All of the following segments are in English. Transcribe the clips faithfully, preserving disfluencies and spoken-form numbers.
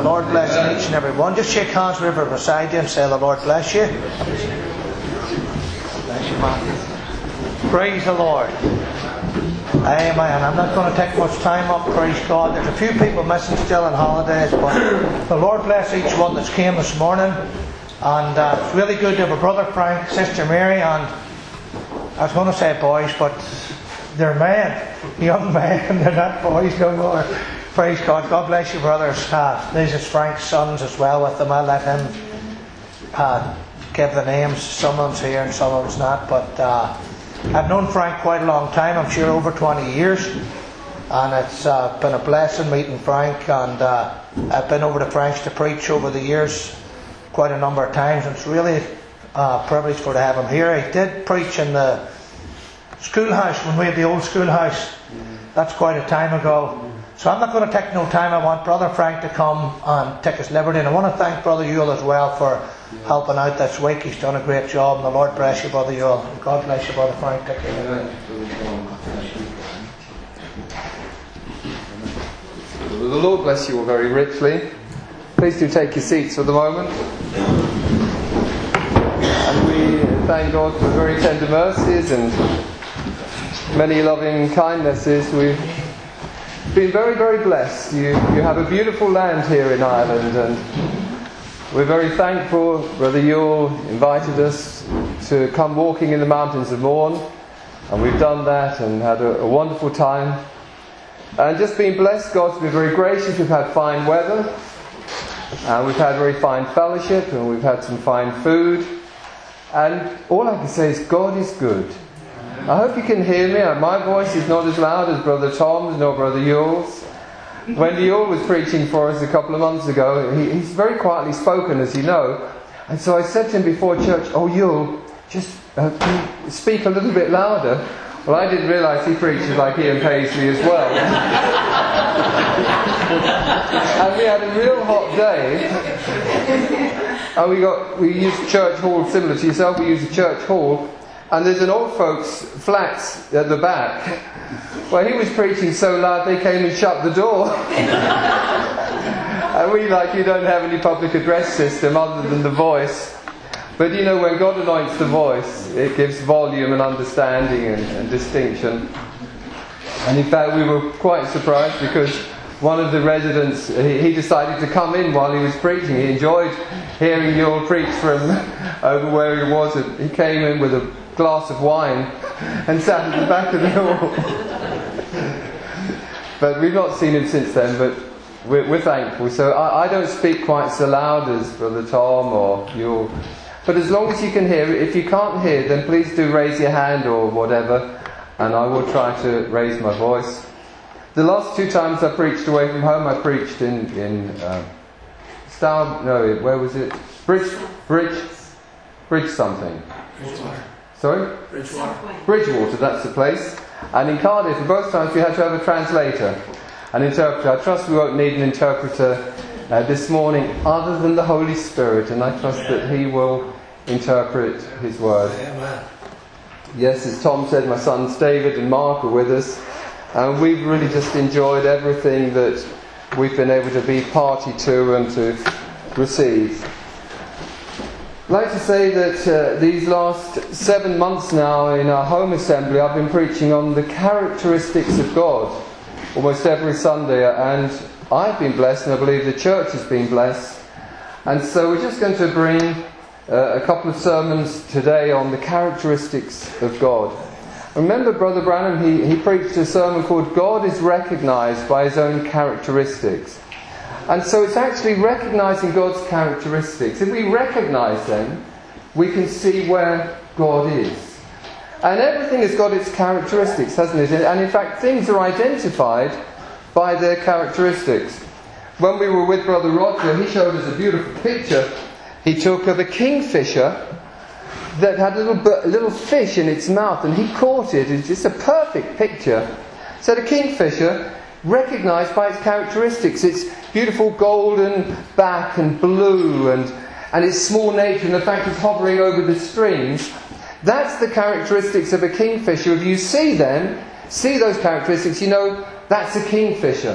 the Lord bless each and every one. Just shake hands with whoever beside you and say, the Lord bless you. Bless you, man. Praise the Lord. Amen. I'm not going to take much time up, praise God. There's a few people missing still on holidays, but the Lord bless each one that's came this morning. And uh, it's really good to have a brother Frank, sister Mary, and I was going to say boys, but they're men, young men, they're not boys no more. Praise God. God bless you, brothers. Uh, these is Frank's sons as well with them. I'll let him uh, give the names. Someone's here and someone's not, but uh, I've known Frank quite a long time, I'm sure over twenty years, and it's uh, been a blessing meeting Frank, and uh, I've been over to Frank's to preach over the years quite a number of times, and it's really a privilege for to have him here. He did preach in the schoolhouse when we had the old schoolhouse. That's quite a time ago. So I'm not going to take no time. I want Brother Frank to come and take his liberty. And I want to thank Brother Yule as well for helping out this week. He's done a great job. And the Lord bless you, Brother Yule. And God bless you, Brother Frank. Take care. The Lord bless you all very richly. Please do take your seats for the moment. And we thank God for very tender mercies and many loving kindnesses. We've been very, very blessed. You, you have a beautiful land here in Ireland, and we're very thankful. Brother Yule invited us to come walking in the mountains of Mourne, and we've done that and had a, a wonderful time. And just been blessed. God's been very gracious. We've had fine weather, and we've had very fine fellowship, and we've had some fine food. And all I can say is God is good. I hope you can hear me. My voice is not as loud as Brother Tom's nor Brother Yule's. When Yule was preaching for us a couple of months ago, he, he's very quietly spoken, as you know. And so I said to him before church, "Oh, Yule, just uh, speak a little bit louder." Well, I didn't realise he preaches like Ian Paisley as well. And we had a real hot day. And we got we used church hall similar to yourself. We used a church hall. And there's an old folks' flats at the back. Well, he was preaching so loud they came and shut the door. And we, like, you don't have any public address system other than the voice. But you know, when God anoints the voice, it gives volume and understanding and, and distinction. And in fact, we were quite surprised because one of the residents, he, he decided to come in while he was preaching. He enjoyed hearing Yule preach from over where he was. He came in with a glass of wine and sat at the back of the hall. But we've not seen him since then, but we're, we're thankful. So I, I don't speak quite so loud as Brother Tom or you, but as long as you can hear it. If you can't hear, then please do raise your hand or whatever, and I will try to raise my voice. The last two times I preached away from home, I preached in in uh, Stour, no, where was it? Bridge, Bridge, Bridge something. Bridgewater. Sorry? Bridgewater. Bridgewater, that's the place. And in Cardiff, and both times we had to have a translator, an interpreter. I trust we won't need an interpreter uh, this morning other than the Holy Spirit, and I trust that He will interpret His word. Amen. Yes, as Tom said, my sons David and Mark are with us, and we've really just enjoyed everything that we've been able to be party to and to receive. I'd like to say that uh, these last seven months now in our home assembly I've been preaching on the characteristics of God almost every Sunday, and I've been blessed, and I believe the church has been blessed. And so we're just going to bring uh, a couple of sermons today on the characteristics of God. Remember Brother Branham, he, he preached a sermon called God is Recognised by His Own Characteristics. And so it's actually recognising God's characteristics. If we recognise them, we can see where God is. And everything has got its characteristics, hasn't it? And in fact, things are identified by their characteristics. When we were with Brother Roger, he showed us a beautiful picture he took of a kingfisher that had a little, a little fish in its mouth, and he caught it. It's just a perfect picture. So the kingfisher, recognised by its characteristics, its beautiful golden back and blue, and, and its small nature, and the fact it's hovering over the streams. That's the characteristics of a kingfisher. If you see them, see those characteristics, you know that's a kingfisher.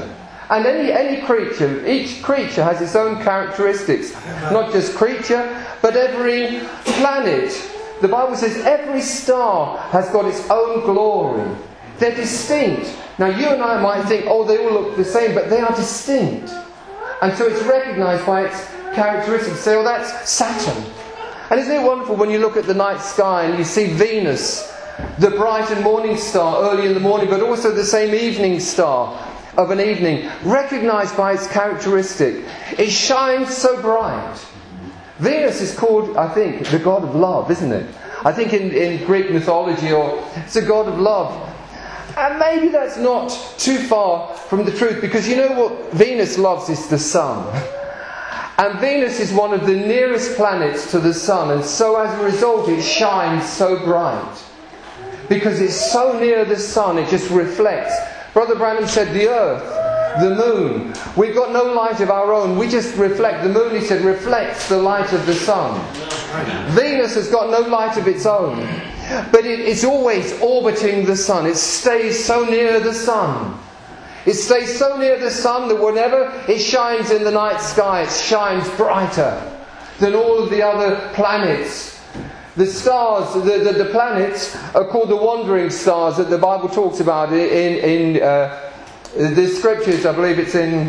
And any, any creature, each creature has its own characteristics. Not just creature, but every planet. The Bible says every star has got its own glory. They're distinct. Now you and I might think, oh, they all look the same, but they are distinct. And so it's recognised by its characteristics. So that's Saturn. And isn't it wonderful when you look at the night sky and you see Venus, the bright and morning star early in the morning, but also the same evening star of an evening, recognised by its characteristic. It shines so bright. Venus is called, I think, the god of love, isn't it? I think in, in Greek mythology, or it's a god of love. And maybe that's not too far from the truth, because you know what Venus loves is the sun. And Venus is one of the nearest planets to the sun, and so as a result it shines so bright. Because it's so near the sun, it just reflects. Brother Branham said the earth, the moon, we've got no light of our own, we just reflect. The moon, he said, reflects the light of the sun. Venus has got no light of its own, but it, it's always orbiting the sun. It stays so near the sun. It stays so near the sun that whenever it shines in the night sky, it shines brighter than all of the other planets. The stars, the, the, the planets are called the wandering stars that the Bible talks about in, in uh, the scriptures. I believe it's in,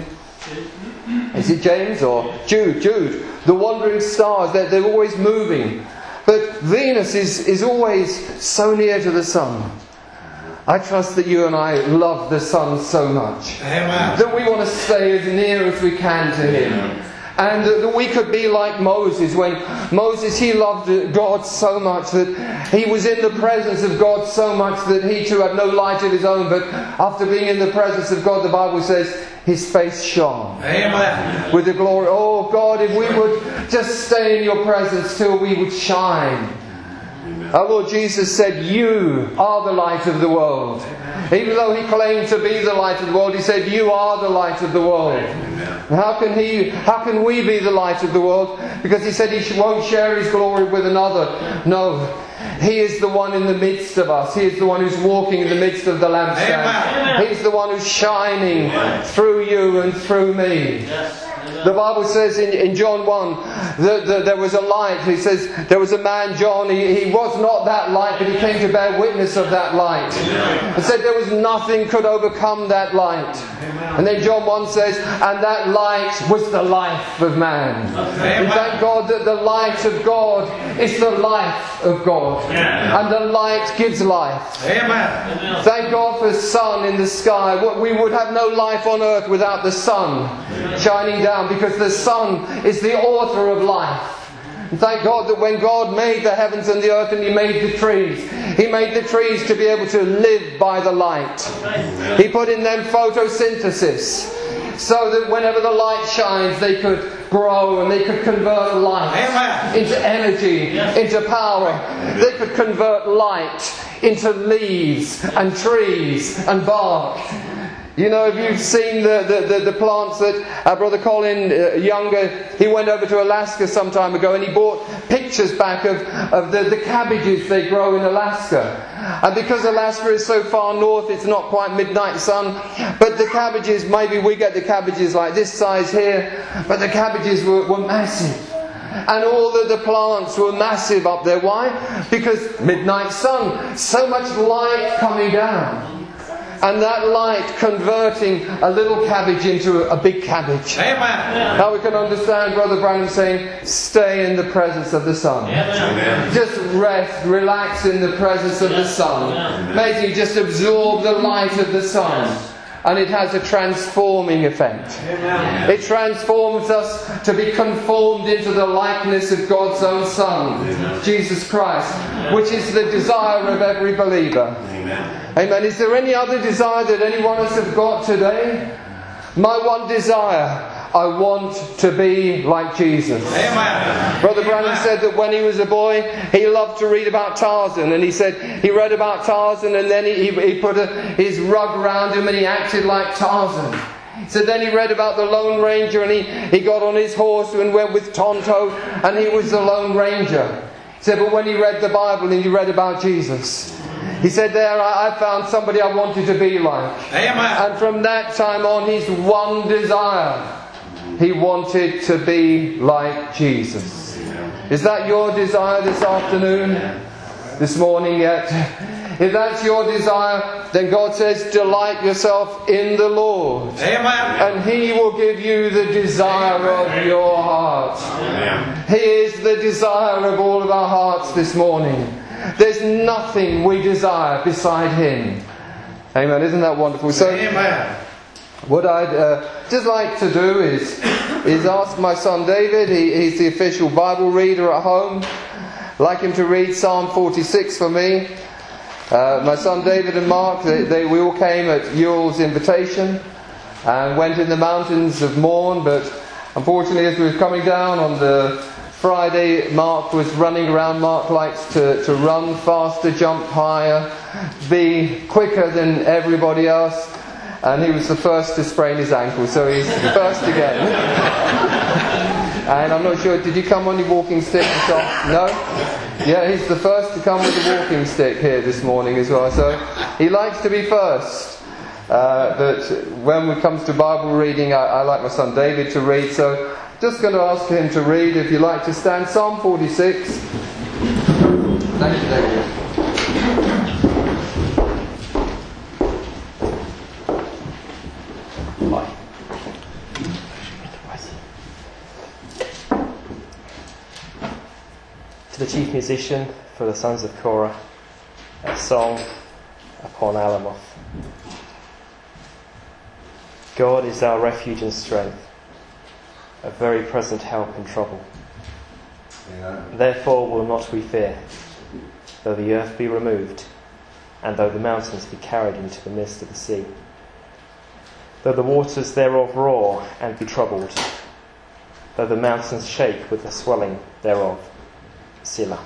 is it James or Jude? Jude. The wandering stars, they're, they're always moving. But Venus is, is always so near to the sun. I trust that you and I love the sun so much. Amen. That we want to stay as near as we can to Him. And that we could be like Moses. When Moses, he loved God so much that he was in the presence of God so much that he too had no light of his own. But after being in the presence of God, the Bible says his face shone. Amen. With the glory. Oh God, if we would just stay in your presence till we would shine. Our Lord Jesus said, you are the light of the world. Even though He claimed to be the light of the world, He said, you are the light of the world. How can He, how can we be the light of the world? Because He said He won't share His glory with another. No. He is the one in the midst of us. He is the one who's walking in the midst of the lampstand. He's the one who's shining through you and through me. The Bible says in, in John one that, that there was a light. He says there was a man, John, he, he was not that light, but he came to bear witness of that light. And said there was nothing could overcome that light. And then John one says, and that light was the life of man. And thank God that the light of God is the life of God. And the light gives life. Amen. Thank God for the sun in the sky. We would have no life on earth without the sun shining down, because the sun is the author of life. And thank God that when God made the heavens and the earth and He made the trees, He made the trees to be able to live by the light. He put in them photosynthesis, so that whenever the light shines they could grow and they could convert light into energy, into power. They could convert light into leaves and trees and bark. You know, if you've seen the, the, the, the plants that our brother Colin uh, Younger, he went over to Alaska some time ago and he brought pictures back of, of the, the cabbages they grow in Alaska. And because Alaska is so far north, it's not quite midnight sun. But the cabbages, maybe we get the cabbages like this size here, but the cabbages were, were massive. And all the, the plants were massive up there. Why? Because midnight sun, so much light coming down. And that light converting a little cabbage into a big cabbage. Amen. Now we can understand Brother Branham saying, stay in the presence of the sun. Amen. Just rest, relax in the presence of the sun. Make you just absorb the light of the sun. And it has a transforming effect. Amen. It transforms us to be conformed into the likeness of God's own Son, Amen. Jesus Christ, which is the desire of every believer. Amen. Amen. Is there any other desire that any one of us have got today? My one desire, I want to be like Jesus. Amen. Brother Branham said that when he was a boy, he loved to read about Tarzan. And he said he read about Tarzan and then he, he, he put a, his rug around him and he acted like Tarzan. So then he read about the Lone Ranger and he, he got on his horse and went with Tonto and he was the Lone Ranger. He said, but when he read the Bible and he read about Jesus, He said there, I, I found somebody I wanted to be like. Amen. And from that time on, his one desire, he wanted to be like Jesus. Is that your desire this afternoon? This morning yet? If that's your desire, then God says, delight yourself in the Lord. Amen. And He will give you the desire of your heart. Amen. He is the desire of all of our hearts this morning. There's nothing we desire beside Him. Amen. Isn't that wonderful? So, Amen. what I'd uh, just like to do is is ask my son David. He, he's the official Bible reader at home. I'd like him to read Psalm forty-six for me. Uh, my son David and Mark, they, they we all came at Yule's invitation and went in the mountains of Mourne. But unfortunately, as we were coming down on the Friday, Mark was running around. Mark likes to, to run faster, jump higher, be quicker than everybody else. And he was the first to sprain his ankle, so he's first again. And I'm not sure, did you come on your walking stick? No? Yeah, he's the first to come with a walking stick here this morning as well. So he likes to be first. Uh, but when it comes to Bible reading, I, I like my son David to read. So just going to ask him to read. If you like to stand, Psalm forty-six. Thank you, David. To the chief musician for the sons of Korah, a song upon Alamoth. God is our refuge and strength, a very present help in trouble. Yeah. Therefore will not we fear, though the earth be removed, and though the mountains be carried into the midst of the sea. Though the waters thereof roar and be troubled, though the mountains shake with the swelling thereof. Selah.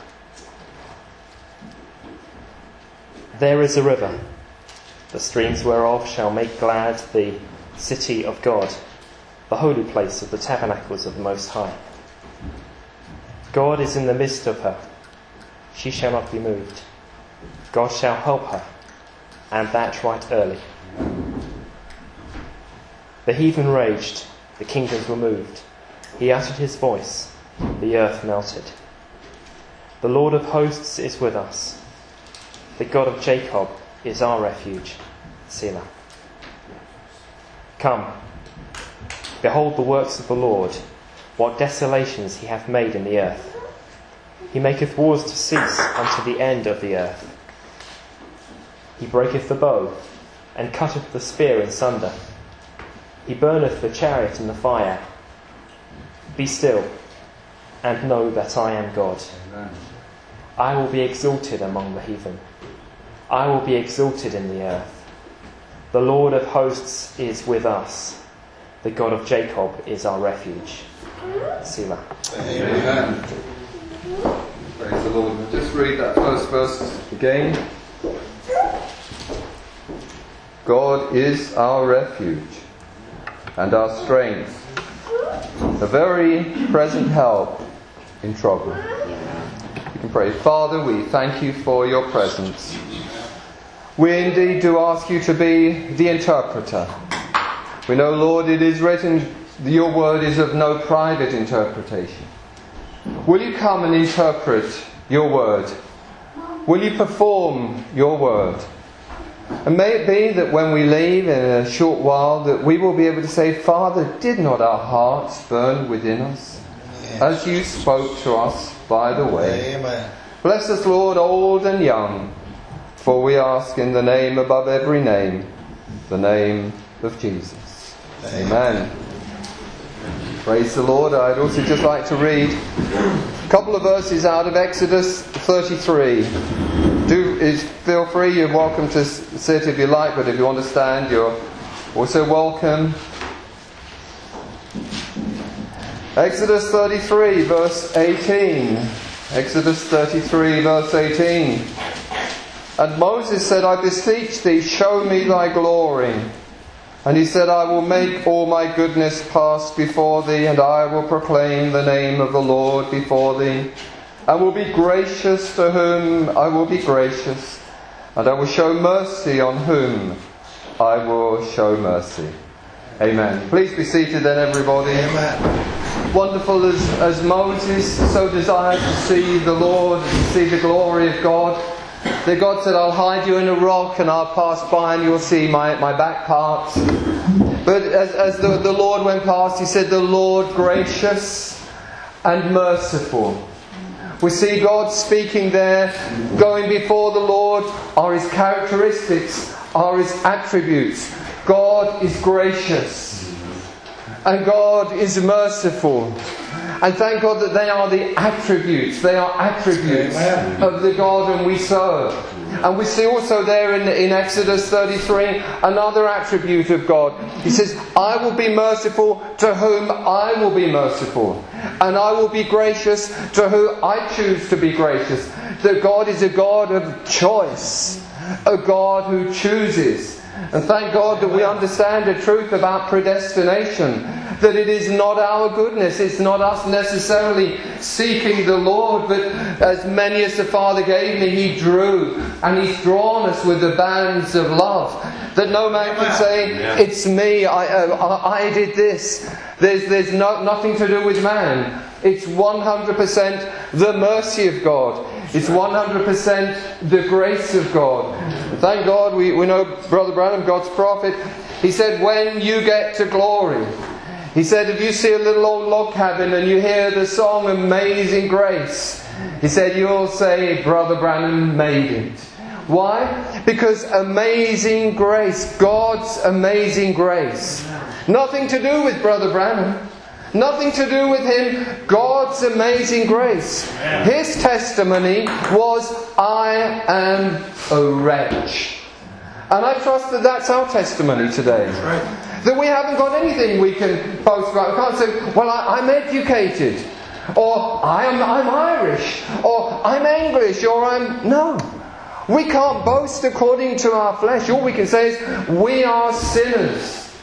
There is a river, the streams whereof shall make glad the city of God, the holy place of the tabernacles of the Most High. God is in the midst of her, she shall not be moved. God shall help her, and that right early. The heathen raged, the kingdoms were moved. He uttered his voice, the earth melted. The Lord of hosts is with us. The God of Jacob is our refuge. Selah. Come, behold the works of the Lord, what desolations he hath made in the earth. He maketh wars to cease unto the end of the earth. He breaketh the bow, and cutteth the spear in sunder. He burneth the chariot in the fire. Be still, and know that I am God. Amen. I will be exalted among the heathen. I will be exalted in the earth. The Lord of hosts is with us. The God of Jacob is our refuge. Selah. Amen. Praise the Lord. We'll just read that first verse again. God is our refuge and our strength, a very present help in trouble. You can pray. Father, we thank you for your presence. We indeed do ask you to be the interpreter. We know, Lord, it is written, your word is of no private interpretation. Will you come and interpret your word? Will you perform your word? And may it be that when we leave in a short while, that we will be able to say, Father, did not our hearts burn within us, yes, as you spoke to us by the way? Amen. Bless us, Lord, old and young, for we ask in the name above every name, the name of Jesus. Amen. Amen. Praise the Lord. I'd also just like to read a couple of verses out of Exodus thirty-three. Do is feel free, you're welcome to sit if you like, but if you want to stand, you're also welcome. Exodus thirty-three, verse eighteen. Exodus thirty-three, verse eighteen. And Moses said, I beseech thee, show me thy glory. And he said, I will make all my goodness pass before thee, and I will proclaim the name of the Lord before thee. I will be gracious to whom I will be gracious, and I will show mercy on whom I will show mercy. Amen. Please be seated then, everybody. Amen. Wonderful as, as Moses so desired to see the Lord and to see the glory of God, that God said, I'll hide you in a rock and I'll pass by and you'll see my, my back parts. But as, as the, the Lord went past, he said, the Lord gracious and merciful. We see God speaking there. Going before the Lord are His characteristics, are His attributes. God is gracious and God is merciful. And thank God that they are the attributes. They are attributes Amen. Of the God whom we serve. And we see also there in, in Exodus thirty-three another attribute of God. He says, I will be merciful to whom I will be merciful. And I will be gracious to whom I choose to be gracious. That God is a God of choice. A God who chooses. And thank God that we understand the truth about predestination. That it is not our goodness, it's not us necessarily seeking the Lord, but as many as the Father gave me, He drew, and He's drawn us with the bands of love. That no man can say, it's me, I, uh, I did this. There's, there's no, nothing to do with man. It's one hundred percent the mercy of God. It's one hundred percent the grace of God. Thank God we, we know Brother Branham, God's prophet, he said, when you get to glory, he said, if you see a little old log cabin and you hear the song Amazing Grace, he said, you'll say, Brother Branham made it. Why? Because amazing grace, God's amazing grace. Nothing to do with Brother Branham. Nothing to do with him. God's amazing grace. His testimony was, I am a wretch. And I trust that that's our testimony today. That we haven't got anything we can boast about. We can't say, well, I, I'm educated. Or I'm, I'm Irish. Or I'm English. Or I'm... No. We can't boast according to our flesh. All we can say is, we are sinners.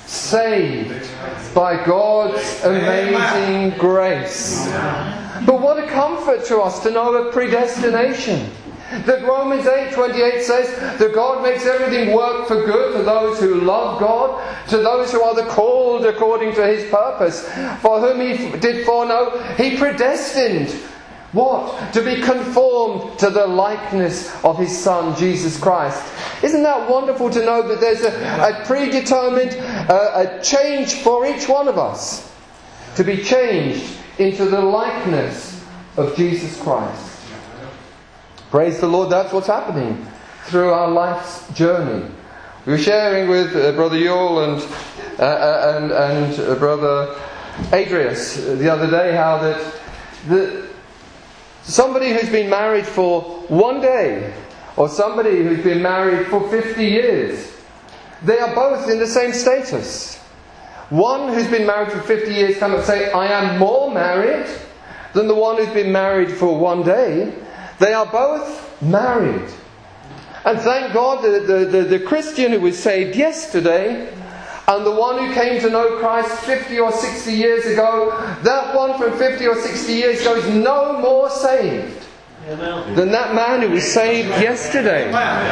Saved by God's amazing grace. But what a comfort to us to know of predestination. That Romans eight twenty-eight says that God makes everything work for good for those who love God, to those who are the called according to His purpose, for whom He did foreknow, He predestined. What? To be conformed to the likeness of His Son, Jesus Christ. Isn't that wonderful to know that there's a, a predetermined uh, a change for each one of us? To be changed into the likeness of Jesus Christ. Praise the Lord, that's what's happening through our life's journey. We were sharing with uh, Brother Yule and, uh, and, and uh, Brother Adrius the other day how that the somebody who's been married for one day, or somebody who's been married for fifty years, they are both in the same status. One who's been married for fifty years cannot say, I am more married than the one who's been married for one day. They are both married. And thank God that the, the, the Christian who was saved yesterday and the one who came to know Christ fifty or sixty years ago, that one from fifty or sixty years ago is no more saved than that man who was saved yesterday.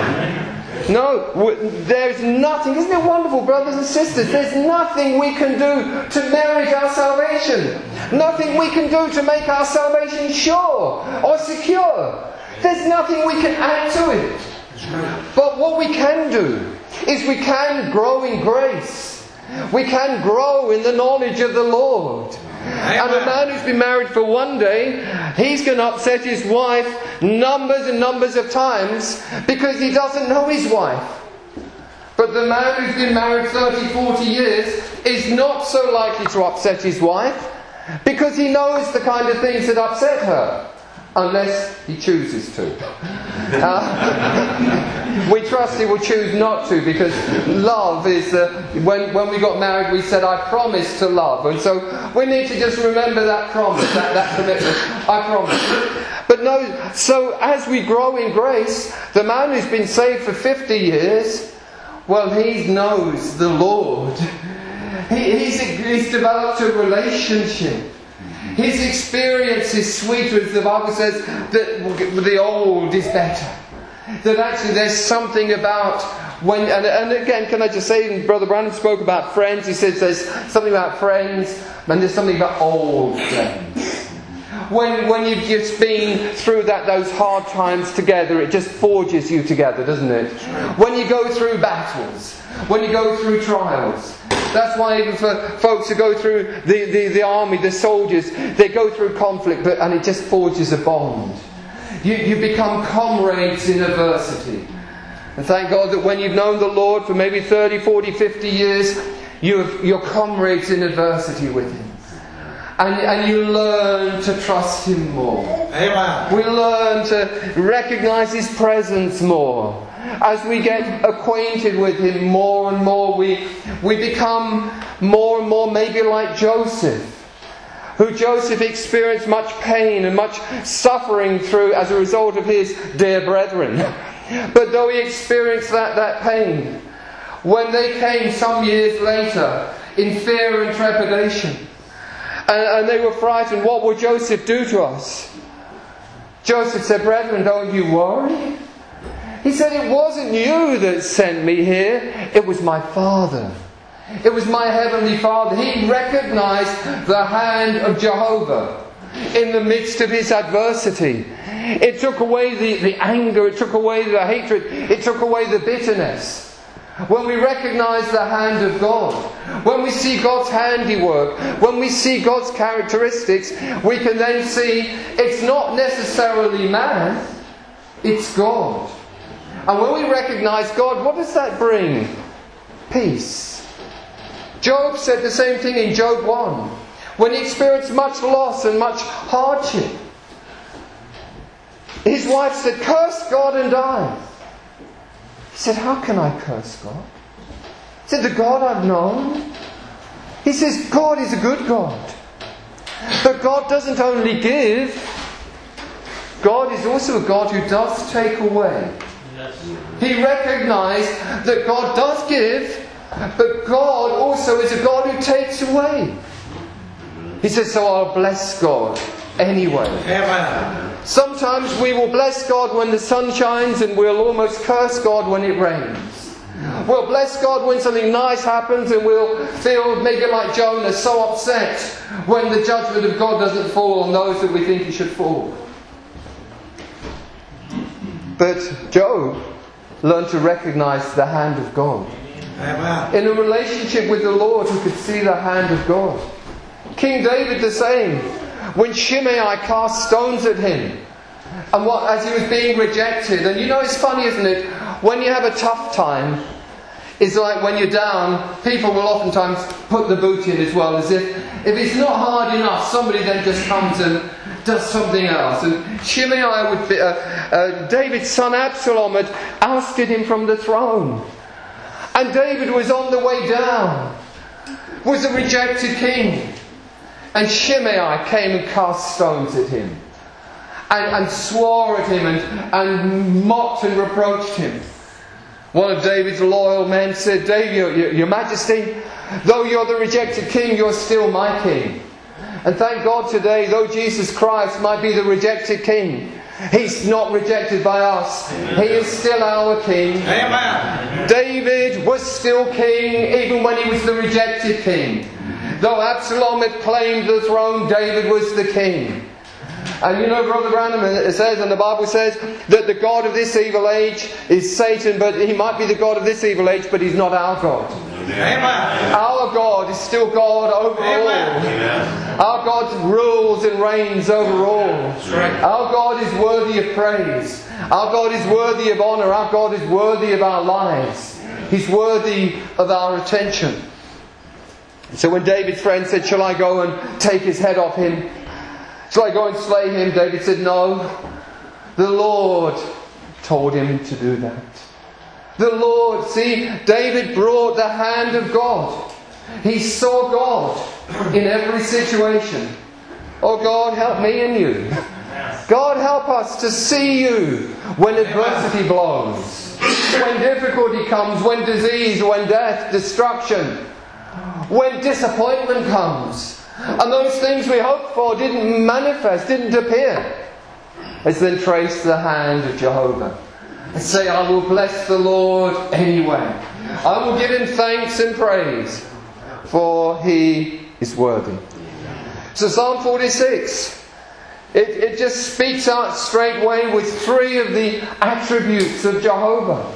No, there's nothing. Isn't it wonderful, brothers and sisters? There's nothing we can do to merit our salvation. Nothing we can do to make our salvation sure or secure. There's nothing we can add to it. But what we can do is we can grow in grace. We can grow in the knowledge of the Lord. And a man who's been married for one day, he's going to upset his wife numbers and numbers of times because he doesn't know his wife. But the man who's been married thirty, forty years is not so likely to upset his wife because he knows the kind of things that upset her, unless he chooses to. Uh, we trust he will choose not to, because love is... Uh, when, when we got married, we said, I promise to love. And so we need to just remember that promise, that, that commitment. I promise. But no, so as we grow in grace, the man who's been saved for fifty years, well, he knows the Lord. He, he's, he's developed a relationship. His experience is sweeter, as the Bible says, that the old is better. That actually there's something about when, and, and again, can I just say, Brother Branham spoke about friends. He says there's something about friends, and there's something about old friends. When when you've just been through that those hard times together, it just forges you together, doesn't it? When you go through battles, when you go through trials. That's why even for folks who go through the, the, the army, the soldiers, they go through conflict, but and it just forges a bond. You, you become comrades in adversity. And thank God that when you've known the Lord for maybe thirty, forty, fifty years, you're, you're comrades in adversity with Him. And, and you learn to trust Him more. Amen. We learn to recognise His presence more. As we get acquainted with Him more and more, we, we become more and more maybe like Joseph, who Joseph experienced much pain and much suffering through as a result of his dear brethren. But though he experienced that, that pain, when they came some years later in fear and trepidation, and, and they were frightened, what will Joseph do to us? Joseph said, "Brethren, don't you worry." He said, "It wasn't you that sent me here, it was my Father. It was my Heavenly Father." He recognized the hand of Jehovah in the midst of his adversity. It took away the, the anger, it took away the hatred, it took away the bitterness. When we recognize the hand of God, when we see God's handiwork, when we see God's characteristics, we can then see it's not necessarily man, it's God. And when we recognize God, what does that bring? Peace. Job said the same thing in Job one. When he experienced much loss and much hardship, his wife said, "Curse God and die." He said, "How can I curse God?" He said, "The God I've known." He says, God is a good God. But God doesn't only give, God is also a God who does take away. He recognized that God does give, but God also is a God who takes away. He says, "So I'll bless God anyway." Amen. Sometimes we will bless God when the sun shines, and we'll almost curse God when it rains. We'll bless God when something nice happens, and we'll feel maybe like Jonah, so upset when the judgment of God doesn't fall on those that we think He should fall. But Job learned to recognize the hand of God. Amen. In a relationship with the Lord, he could see the hand of God. King David the same. When Shimei cast stones at him, and what as he was being rejected, and you know it's funny, isn't it? When you have a tough time, it's like when you're down, people will oftentimes put the boot in as well, as if if it's not hard enough, somebody then just comes and does something else. And Shimei would be, uh, uh, David's son Absalom had ousted him from the throne, and David was on the way down, was a rejected king. And Shimei came and cast stones at him, and, and swore at him, and, and mocked and reproached him. One of David's loyal men said, "David, your, your, your Majesty, though you're the rejected king, you're still my king." And thank God today, though Jesus Christ might be the rejected king, He's not rejected by us. He is still our king. Amen. David was still king even when he was the rejected king. Though Absalom had claimed the throne, David was the king. And you know, Brother Branham, it says, and the Bible says, that the God of this evil age is Satan, but he might be the God of this evil age, but he's not our God. Amen. Our God is still God over Amen. all. Our God rules and reigns over all. Our God is worthy of praise. Our God is worthy of honour. Our God is worthy of our lives. He's worthy of our attention. So when David's friend said, "Shall I go and take his head off him? Shall I go and slay him?" David said, "No. The Lord told him to do that." The Lord, see, David brought the hand of God. He saw God in every situation. Oh God, help me and you. God, help us to see you when adversity blows, when difficulty comes, when disease, when death, destruction, when disappointment comes, and those things we hoped for didn't manifest, didn't appear. Let's then trace the hand of Jehovah. and say, I will bless the Lord anyway. I will give him thanks and praise, for he is worthy. So Psalm forty-six, it, it just speaks out straightway with three of the attributes of Jehovah.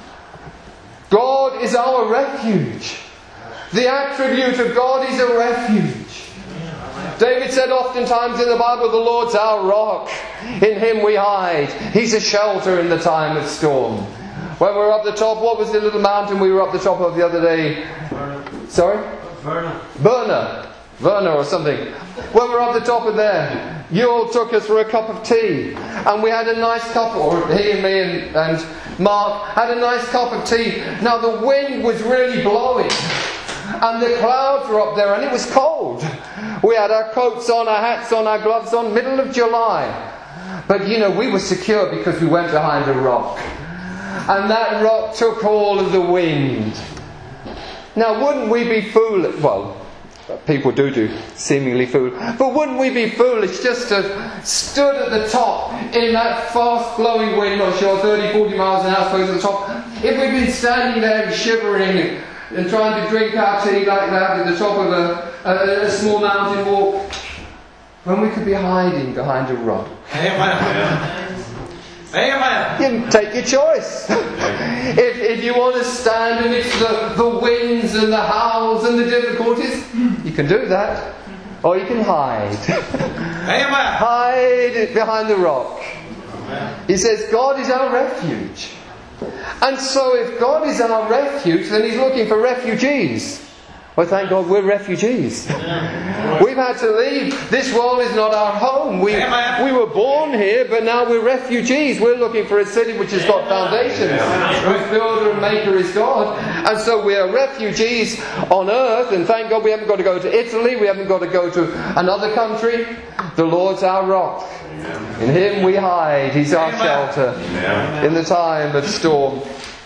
God is our refuge. The attribute of God is a refuge. David said oftentimes in the Bible, the Lord's our rock. In him we hide. He's a shelter in the time of storm. When we were up the top, what was the little mountain we were up the top of the other day? Verna. Sorry? Verna. Verna. Verna or something. When we were up the top of there, you all took us for a cup of tea. And we had a nice cup, or he and me and, and Mark had a nice cup of tea. Now the wind was really blowing. And the clouds were up there and it was cold. We had our coats on, our hats on, our gloves on, middle of July. But you know, we were secure because we went behind a rock. And that rock took all of the wind. Now wouldn't we be foolish? Well, people do do seemingly foolish. But wouldn't we be foolish just to have stood at the top in that fast blowing wind, not sure, thirty, forty miles an hour, I suppose at the top. If we'd been standing there and shivering and trying to drink our tea like that at the top of a, a, a small mountain walk, when we could be hiding behind a rock. Amen. Amen. You can take your choice. if, if you want to stand amidst the, the winds and the howls and the difficulties, you can do that. Or you can hide. Amen. Hide behind the rock. He says, God is our refuge. And so if God is our refuge, then He's looking for refugees. Well, thank God we're refugees. We've had to leave. This world is not our home. We, we were born here, but now we're refugees. We're looking for a city which has got foundations, whose builder and maker is God. And so we are refugees on earth, and thank God we haven't got to go to Italy. We haven't got to go to another country. The Lord's our rock. In Him we hide. He's our shelter in the time of storm.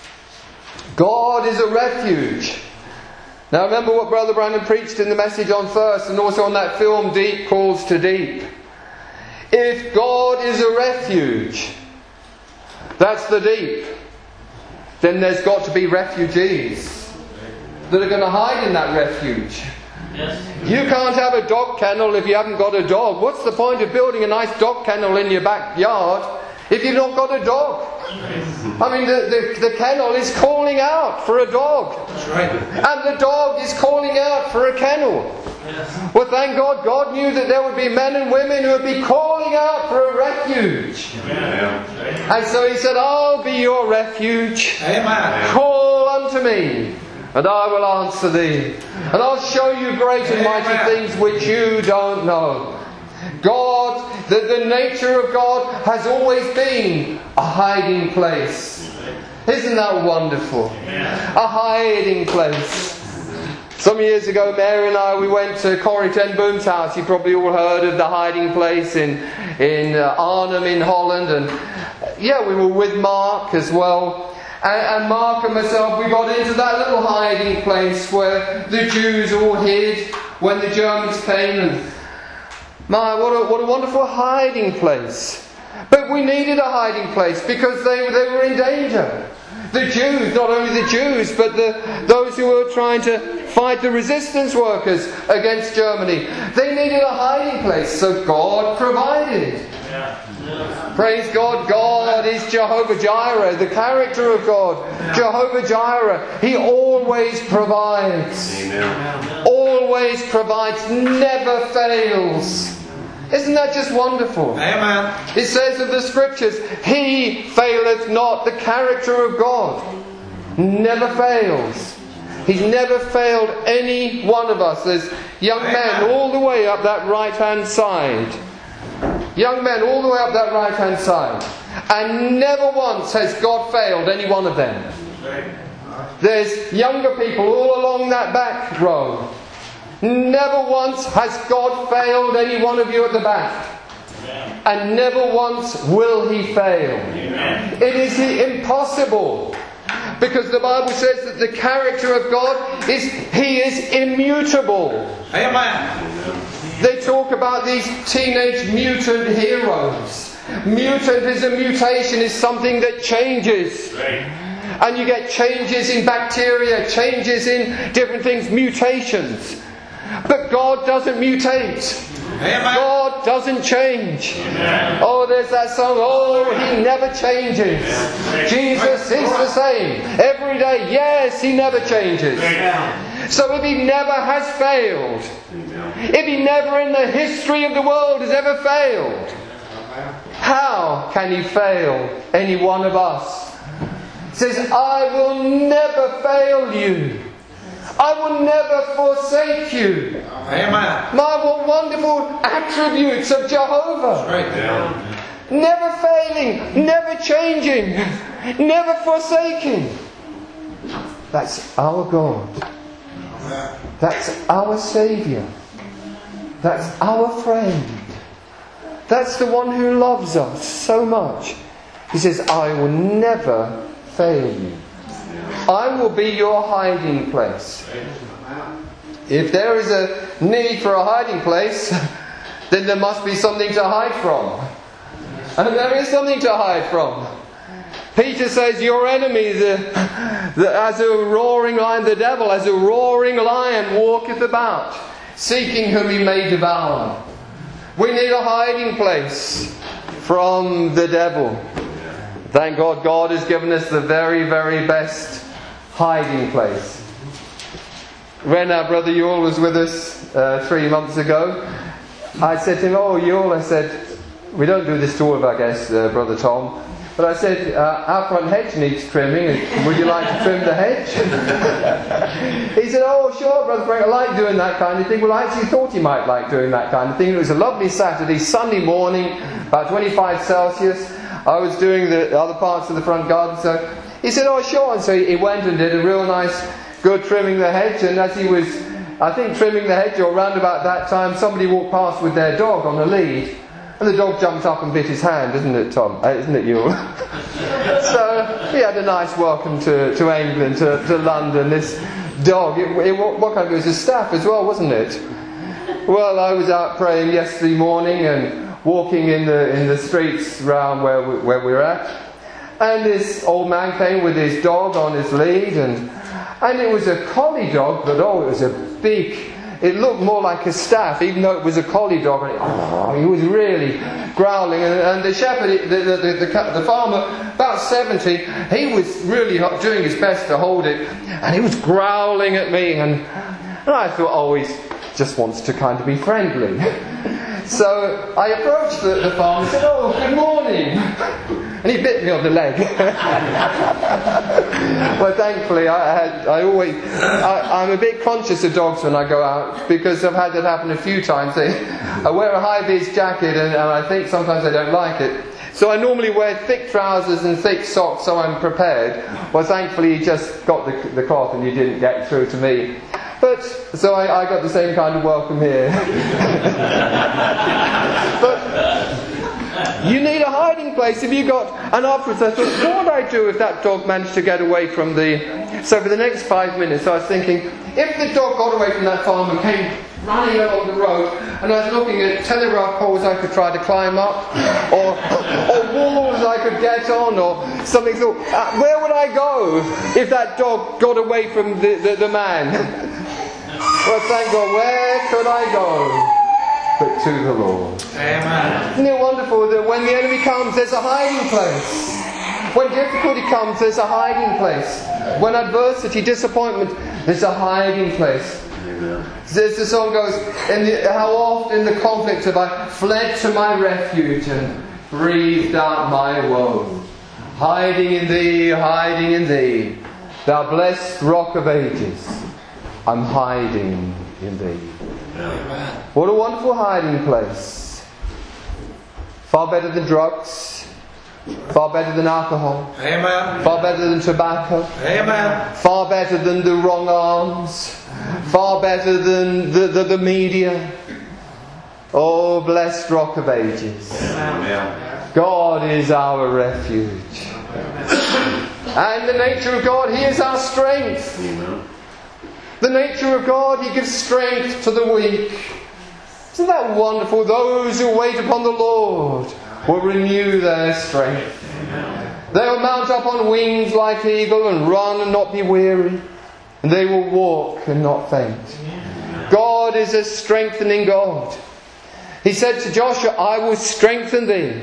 God is a refuge. Now remember what Brother Brandon preached in the message on First, and also on that film Deep Calls to Deep. If God is a refuge, that's the deep, then there's got to be refugees that are going to hide in that refuge. You can't have a dog kennel if you haven't got a dog. What's the point of building a nice dog kennel in your backyard if you've not got a dog? I mean, the, the, the kennel is calling out for a dog. That's right. And the dog is calling out for a kennel. Yes. Well, thank God, God knew that there would be men and women who would be calling out for a refuge. Amen. And so He said, I'll be your refuge. Amen. Call unto me, and I will answer thee. And I'll show you great and mighty Amen. things which you don't know. God, the, the nature of God has always been a hiding place. Isn't that wonderful? A hiding place. Some years ago, Mary and I, we went to Corrie ten Boom's house. You probably all heard of the hiding place in, in uh, Arnhem in Holland. And uh, yeah, we were with Mark as well. And, and Mark and myself, we got into that little hiding place where the Jews all hid when the Germans came. And my, what a, what a wonderful hiding place. But we needed a hiding place because they, they were in danger. The Jews, not only the Jews, but the, those who were trying to fight the resistance workers against Germany. They needed a hiding place, so God provided. Yeah. Yeah. Praise God. God is Jehovah Jireh, the character of God. Jehovah Jireh. He always provides. Amen. Always provides, never fails. Isn't that just wonderful? Amen. It says of the Scriptures, He faileth not. The character of God never fails. He's never failed any one of us. There's young men all the way up that right-hand side. Young men all the way up that right-hand side. And never once has God failed any one of them. There's younger people all along that back row. Never once has God failed any one of you at the back. And never once will He fail. Amen. It is impossible. Because the Bible says that the character of God is, He is immutable. Amen. They talk about these teenage mutant heroes. Mutant is a mutation, is something that changes. And you get changes in bacteria, changes in different things, mutations. But God doesn't mutate. God doesn't change. Oh, there's that song, oh, He never changes. Jesus is the same every day. Yes, He never changes. So if He never has failed, if He never in the history of the world has ever failed, how can He fail any one of us? He says, I will never fail you. I will never forsake you. Amen. My what wonderful attributes of Jehovah. Right. Never failing, never changing, never forsaking. That's our God. That's our Saviour. That's our friend. That's the one who loves us so much. He says, I will never fail you. I will be your hiding place. If there is a need for a hiding place, then there must be something to hide from. And there is something to hide from. Peter says, your enemy, the, the, as a roaring lion, the devil, as a roaring lion walketh about, seeking whom he may devour. We need a hiding place from the devil. Thank God, God has given us the very, very best hiding place. When our brother Yule was with us uh, three months ago, I said to him, oh Yule, I said, we don't do this to all of our guests, uh, Brother Tom, but I said, uh, our front hedge needs trimming, would you like to trim the hedge? He said, oh sure Brother Frank, I like doing that kind of thing. Well, I actually thought he might like doing that kind of thing. It was a lovely Saturday, Sunday morning, about twenty-five Celsius. I was doing the other parts of the front garden, so he said, oh sure, and so he went and did a real nice, good trimming the hedge, and as he was, I think, trimming the hedge, or round about that time, somebody walked past with their dog on a lead, and the dog jumped up and bit his hand, isn't it, Tom? Uh, isn't it, you? So he had a nice welcome to, to England, to, to London. This dog, it, it, what kind of, it was a staff as well, wasn't it? Well, I was out praying yesterday morning and walking in the in the streets round where we, where we were at, and this old man came with his dog on his lead, and and it was a collie dog, but oh, it was a big. It looked more like a staff, even though it was a collie dog. And it, oh, he was really growling, and, and the shepherd, the the, the the the farmer, about seventy, he was really doing his best to hold it, and he was growling at me, and and I thought, oh, he just wants to kind of be friendly. So I approached the, the farmer and said, oh, good morning. And he bit me on the leg. Well, thankfully, I had, I always, I, I'm a bit conscious of dogs when I go out, because I've had that happen a few times. They, I wear a high-vis jacket, and, and I think sometimes they don't like it. So I normally wear thick trousers and thick socks, so I'm prepared. Well, thankfully, he just got the, the cloth and he didn't get through to me. But, so I, I got the same kind of welcome here. But you need a hiding place if you got, and afterwards I thought, what would I do if that dog managed to get away from the, so for the next five minutes I was thinking, if the dog got away from that farm and came running along the road, and I was looking at telegraph poles I could try to climb up, or, or walls I could get on, or something, thought, uh, where would I go if that dog got away from the, the, the man? Well, thank God, where could I go but to the Lord? Amen. Isn't it wonderful that when the enemy comes, there's a hiding place? When difficulty comes, there's a hiding place. When adversity, disappointment, there's a hiding place. As the song goes, in the, how often in the conflict have I fled to my refuge and breathed out my woe. Hiding in thee, hiding in thee, thou blessed rock of ages. I'm hiding in thee. Amen. What a wonderful hiding place. Far better than drugs. Far better than alcohol. Amen. Far better than tobacco. Amen. Far better than the wrong arms. Far better than the, the, the media. Oh, blessed rock of ages. Amen. God is our refuge. And the nature of God, He is our strength. Amen. The nature of God, He gives strength to the weak. Isn't that wonderful? Those who wait upon the Lord will renew their strength. They will mount up on wings like eagle and run and not be weary. And they will walk and not faint. God is a strengthening God. He said to Joshua, I will strengthen thee.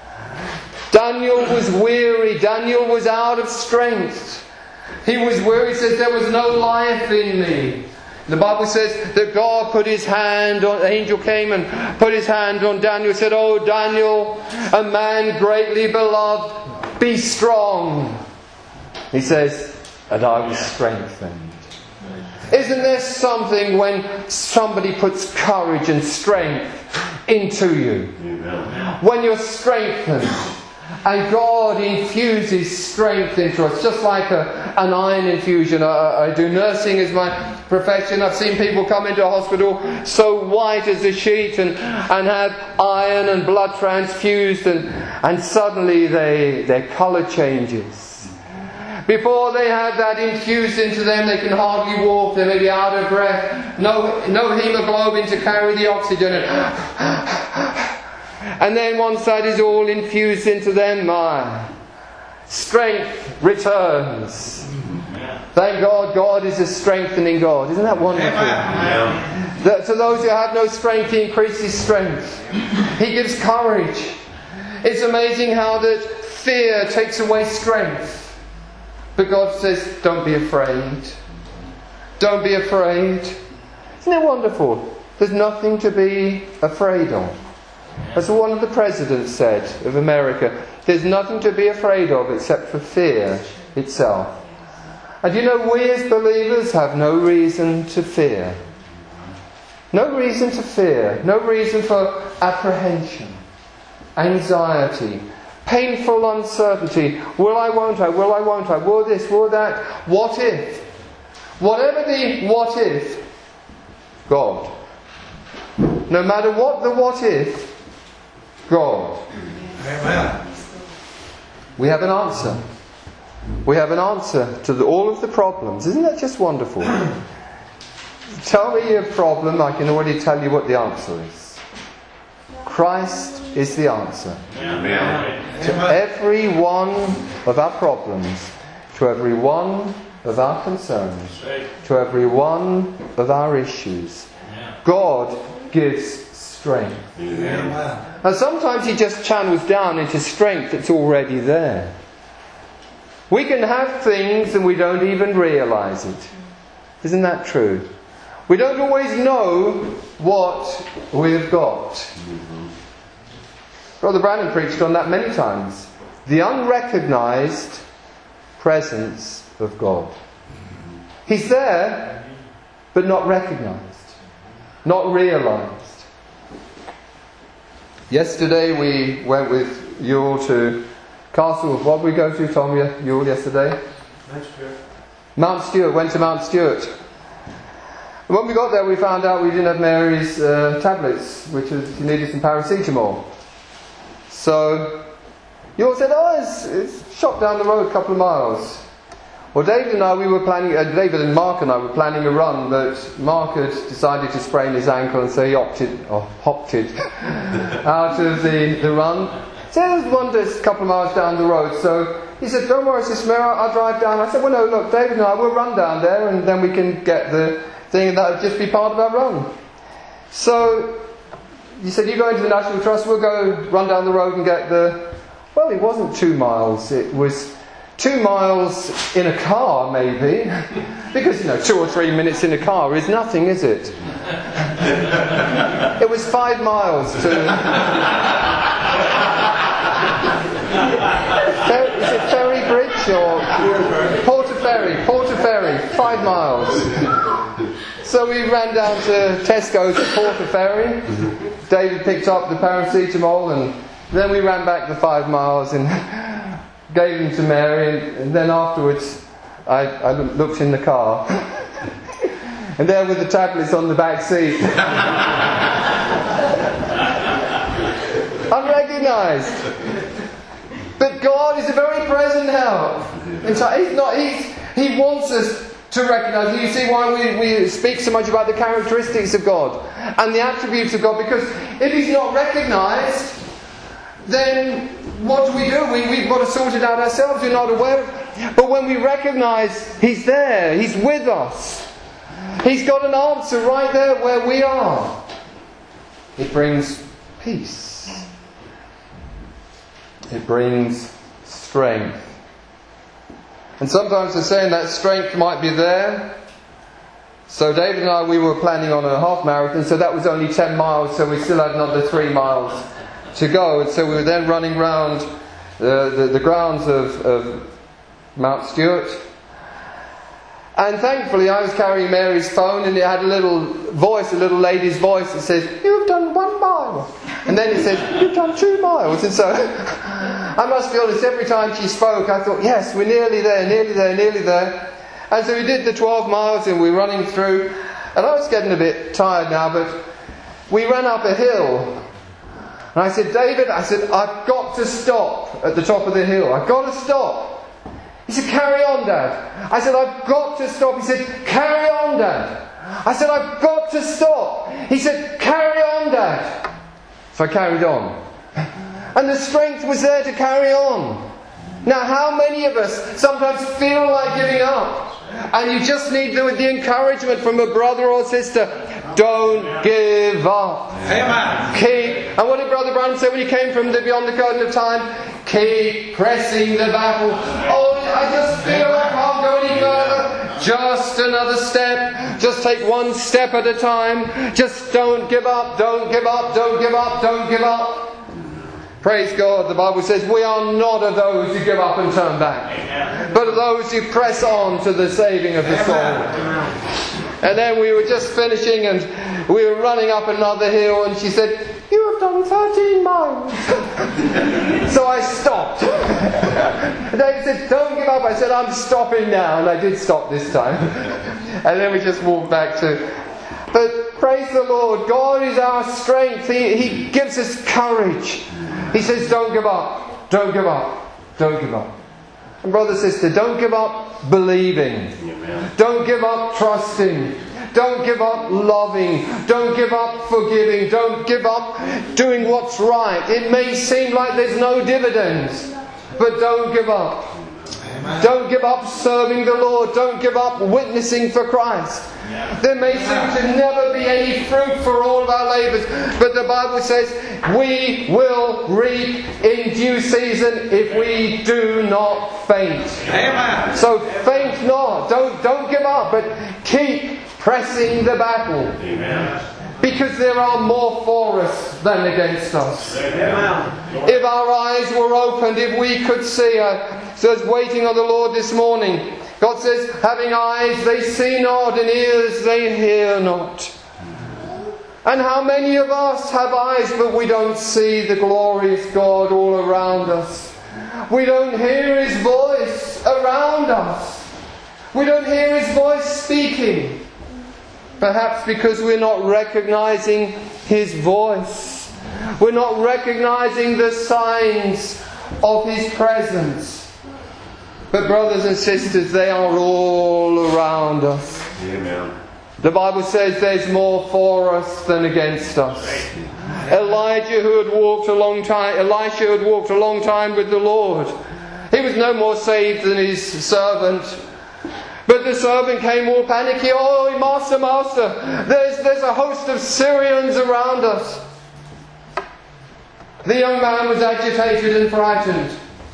Daniel was weary. Daniel was out of strength. He was weary. He says, there was no life in me. The Bible says that God put his hand on, the angel came and put his hand on Daniel and said, oh Daniel, a man greatly beloved, be strong. He says, and I was strengthened. Isn't there something when somebody puts courage and strength into you? When you're strengthened. And God infuses strength into us, just like a, an iron infusion. I, I do nursing as my profession. I've seen people come into a hospital so white as a sheet and, and have iron and blood transfused, and, and suddenly they, their colour changes. Before they have that infused into them, they can hardly walk, they may be out of breath, no, no hemoglobin to carry the oxygen. And, And then one side is all infused into them. My strength returns. Thank God, God is a strengthening God. Isn't that wonderful? Amen. That to those who have no strength, He increases strength. He gives courage. It's amazing how that fear takes away strength. But God says, don't be afraid. Don't be afraid. Isn't it wonderful? There's nothing to be afraid of. As one of the presidents said of America, there's nothing to be afraid of except for fear itself. And you know, we as believers have no reason to fear. No reason to fear. No reason for apprehension, anxiety, painful uncertainty. Will I, won't I? Will I, won't I? Will this, will that? What if? Whatever the what if, God. No matter what the what if, God. Amen. We have an answer. We have an answer to the, all of the problems. Isn't that just wonderful? Tell me your problem, I can already tell you what the answer is. Christ is the answer. Amen. To every one of our problems, to every one of our concerns, to every one of our issues, God gives strength. Amen. And sometimes He just channels down into strength that's already there. We can have things and we don't even realise it. Isn't that true? We don't always know what we've got. Mm-hmm. Brother Branham preached on that many times. The unrecognised presence of God. He's there, but not recognised, not realised. Yesterday we went with Yule to Castle of what did we go to, Tom, Yule, yesterday? Mount Stewart. Mount Stewart, went to Mount Stewart. And when we got there we found out we didn't have Mary's uh, tablets, which was, she needed some paracetamol. So Yule said, oh, it's, it's shot down the road a couple of miles. Well, David and I, we were planning, uh, David and Mark and I were planning a run, but Mark had decided to sprain his ankle, and so he opted, or opted out of the, the run. So there was one just a couple of miles down the road, so he said, don't worry, Sister Mary, I'll drive down. I said, well, no, look, David and I, we'll run down there, and then we can get the thing, and that would just be part of our run. So he said, you go into the National Trust, we'll go run down the road and get the... Well, it wasn't two miles, it was... Two miles in a car, maybe, because, you know, two or three minutes in a car is nothing, is it? It was five miles to... Fer- is it Ferry Bridge or... Portaferry, Portaferry, five miles. So we ran down to Tesco's at Portaferry. David picked up the paracetamol, and then we ran back the five miles and... gave them to Mary, and, and then afterwards I, I looked in the car and there were the tablets on the back seat. Unrecognised. But God is a very present help. And so he's not, he's, He wants us to recognise. You see why we, we speak so much about the characteristics of God and the attributes of God, because if He's not recognised, then what do we do? We, we've got to sort it out ourselves. We're not aware of it. But when we recognise He's there, He's with us, He's got an answer right there where we are, it brings peace. It brings strength. And sometimes they're saying that strength might be there. So David and I, we were planning on a half marathon, so that was only ten miles, so we still had another three miles to go. And so we were then running round uh, the, the grounds of, of Mount Stewart. And thankfully I was carrying Mary's phone, and it had a little voice, a little lady's voice that says, "You've done one mile." And then it said, "You've done two miles." And so I must be honest, every time she spoke I thought, yes, we're nearly there, nearly there, nearly there. And so we did the twelve miles and we were running through. And I was getting a bit tired now, but we ran up a hill. And I said, "David," I said, "I've got to stop at the top of the hill. I've got to stop." He said, "Carry on, Dad." I said, "I've got to stop." He said, "Carry on, Dad." I said, "I've got to stop." He said, "Carry on, Dad." So I carried on. And the strength was there to carry on. Now, how many of us sometimes feel like giving up? And you just need the, the encouragement from a brother or sister. Don't give up. Amen. Keep. And what did Brother Branham say when he came from the beyond the curtain of time? Keep pressing the battle. Oh, I just feel I can't go any further. Just another step. Just take one step at a time. Just don't give up. Don't give up. Don't give up. Don't give up. Praise God. The Bible says we are not of those who give up and turn back, Amen. But of those who press on to the saving of the soul. Amen. And then we were just finishing and we were running up another hill, and she said, "You have done thirteen miles." So I stopped. And David said, "Don't give up." I said, "I'm stopping now." And I did stop this time. And then we just walked back to... But praise the Lord, God is our strength. He, he gives us courage. He says, "Don't give up. Don't give up. Don't give up." And brother, sister, don't give up believing. Amen. Don't give up trusting. Don't give up loving. Don't give up forgiving. Don't give up doing what's right. It may seem like there's no dividends, but don't give up. Amen. Don't give up serving the Lord. Don't give up witnessing for Christ. Yeah. There may seem to never be any fruit for all of our labours, but the Bible says we will reap in due season if we do not faint. Amen. So faint not. Don't, don't give up, but keep pressing the battle. Amen. Because there are more for us than against us. Amen. If our eyes were opened, if we could see, I was waiting on the Lord this morning. God says, having eyes they see not, and ears they hear not. And how many of us have eyes, but we don't see the glorious God all around us? We don't hear His voice around us. We don't hear His voice speaking. Perhaps because we're not recognizing His voice. We're not recognizing the signs of His presence. But brothers and sisters, they are all around us. Amen. The Bible says there's more for us than against us. Elijah, who had walked a long time, Elisha had walked a long time with the Lord. He was no more saved than his servant. But the servant came all panicky. "Oh, master, master, there's, there's a host of Syrians around us." The young man was agitated and frightened.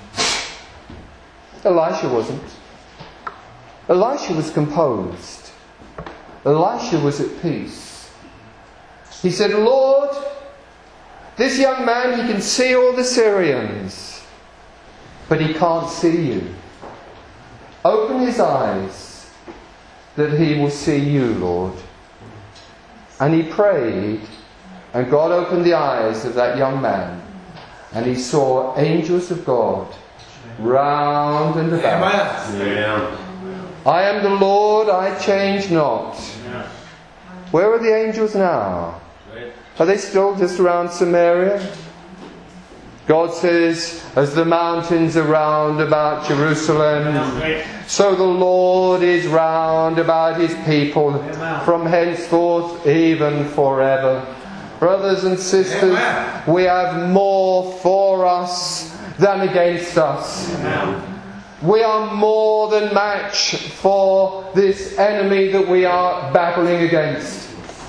Elisha wasn't. Elisha was composed. Elisha was at peace. He said, "Lord, this young man, he can see all the Syrians, but he can't see you. Open his eyes that he will see you, Lord." And he prayed, and God opened the eyes of that young man, and he saw angels of God round and about. Amen. "I am the Lord, I change not." Amen. Where are the angels now? Are they still just around Samaria? God says, as the mountains are round about Jerusalem, so the Lord is round about His people, from henceforth even forever. Brothers and sisters, Amen. We have more for us than against us. We are more than match for this enemy that we are battling against.